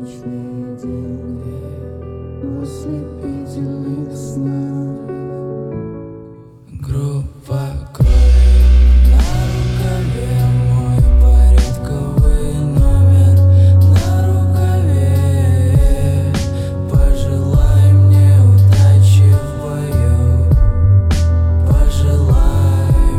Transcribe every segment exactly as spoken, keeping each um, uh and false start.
солнечный день ослепительных снов. Группа крови на рукаве, мой порядковый номер на рукаве. Пожелай мне удачи в бою, пожелай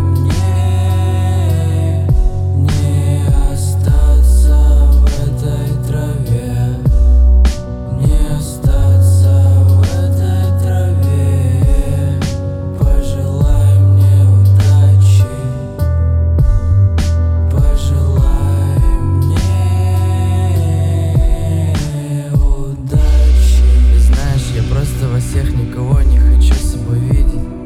мне не остаться в этой траве, не остаться в этой траве. Пожелай мне удачи, пожелай мне удачи. Знаешь, я просто во всех никого не хочу с собой видеть.